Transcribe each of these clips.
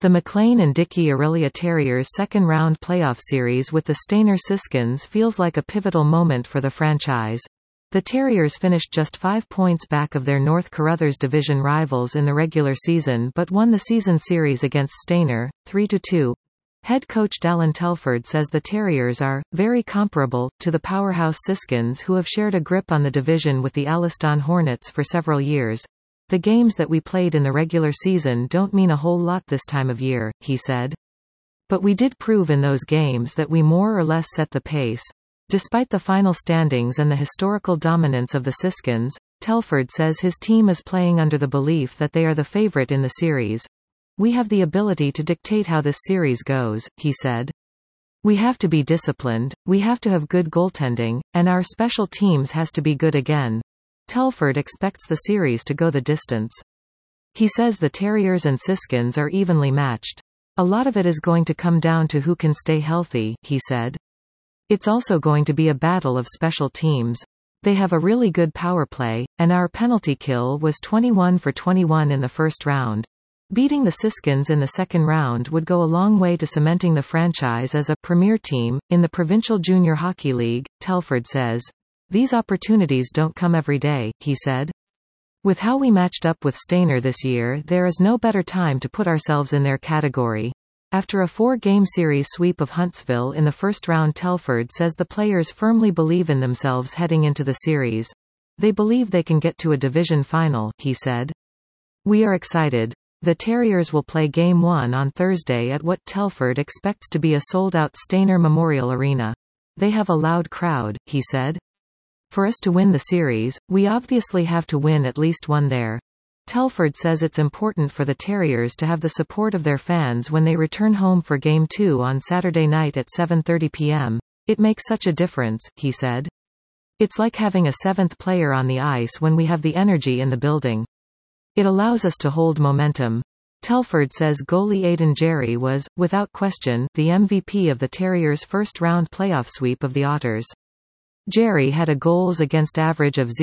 The McLean and Dickey Aurelia Terriers' second-round playoff series with the Stainer Siskins feels like a pivotal moment for the franchise. The Terriers finished just 5 points back of their North Carruthers Division rivals in the regular season but won the season series against Stainer, 3-2. Head coach Dallin Telford says the Terriers are very comparable to the powerhouse Siskins, who have shared a grip on the division with the Alliston Hornets for several years. The games that we played in the regular season don't mean a whole lot this time of year, he said. But we did prove in those games that we more or less set the pace. Despite the final standings and the historical dominance of the Siskins, Telford says his team is playing under the belief that they are the favorite in the series. We have the ability to dictate how this series goes, he said. We have to be disciplined, we have to have good goaltending, and our special teams has to be good again. Telford expects the series to go the distance. He says the Terriers and Siskins are evenly matched. A lot of it is going to come down to who can stay healthy, he said. It's also going to be a battle of special teams. They have a really good power play, and our penalty kill was 21 for 21 in the first round. Beating the Siskins in the second round would go a long way to cementing the franchise as a premier team in the Provincial Junior Hockey League, Telford says. These opportunities don't come every day, he said. With how we matched up with Stainer this year, there is no better time to put ourselves in their category. After a 4-game series sweep of Huntsville in the first round, Telford says the players firmly believe in themselves heading into the series. They believe they can get to a division final, he said. We are excited. The Terriers will play Game 1 on Thursday at what Telford expects to be a sold-out Stainer Memorial Arena. They have a loud crowd, he said. For us to win the series, we obviously have to win at least one there. Telford says it's important for the Terriers to have the support of their fans when they return home for Game 2 on Saturday night at 7:30 p.m. It makes such a difference, he said. It's like having a seventh player on the ice when we have the energy in the building. It allows us to hold momentum. Telford says goalie Aidan Jerry was, without question, the MVP of the Terriers' first-round playoff sweep of the Otters. Jerry had a goals against average of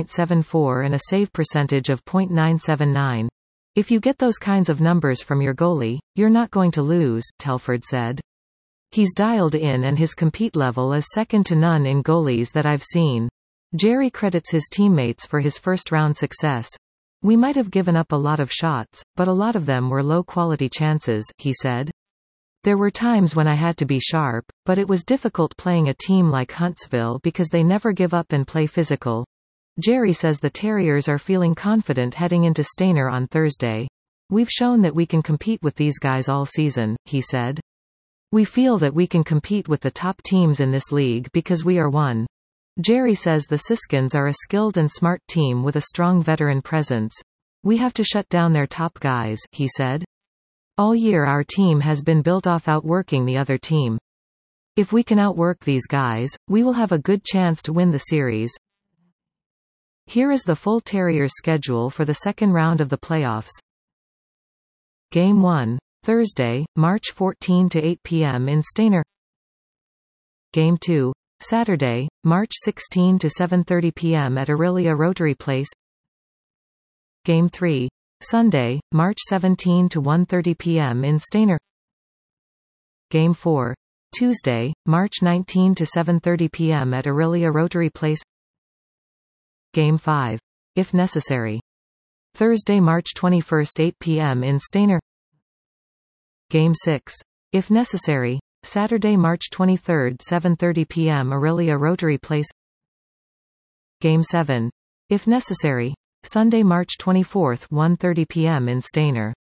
0.74 and a save percentage of .979. If you get those kinds of numbers from your goalie, you're not going to lose, Telford said. He's dialed in and his compete level is second to none in goalies that I've seen. Jerry credits his teammates for his first-round success. We might have given up a lot of shots, but a lot of them were low-quality chances, he said. There were times when I had to be sharp, but it was difficult playing a team like Huntsville because they never give up and play physical. Jerry says the Terriers are feeling confident heading into Stainer on Thursday. We've shown that we can compete with these guys all season, he said. We feel that we can compete with the top teams in this league because we are one. Jerry says the Siskins are a skilled and smart team with a strong veteran presence. We have to shut down their top guys, he said. All year our team has been built off outworking the other team. If we can outwork these guys, we will have a good chance to win the series. Here is the full Terriers schedule for the second round of the playoffs. Game 1. Thursday, March 14 to 8 p.m. in Stainer. Game 2. Saturday, March 16 to 7:30 p.m. at Aurelia Rotary Place. Game 3. Sunday, March 17 to 1:30 p.m. in Stainer. Game 4. Tuesday, March 19 to 7:30 p.m. at Aurelia Rotary Place. Game 5. If necessary. Thursday, March 21, 8 p.m. in Stainer. Game 6. If necessary. Saturday, March 23, 7:30 p.m. Aurelia Rotary Place. Game 7. If necessary. Sunday, March 24, 1:30 p.m. in Stainer.